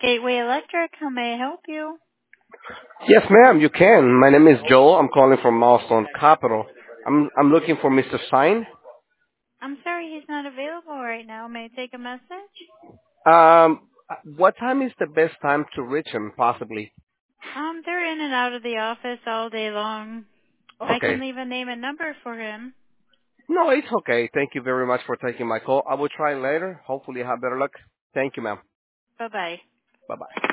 Gateway Electric, how may I help you? Yes, ma'am, you can. My name is Joel. I'm calling from Milestone Capital. I'm looking for Mr. Sign. I'm sorry he's not available right now. May I take a message? Um, what time is the best time to reach him, possibly? They're in and out of the office all day long. I can Okay. leave a name and number for him. No, it's okay. Thank you very much for taking my call. I will try later. Hopefully, I have better luck. Thank you, ma'am. Bye-bye. Bye-bye.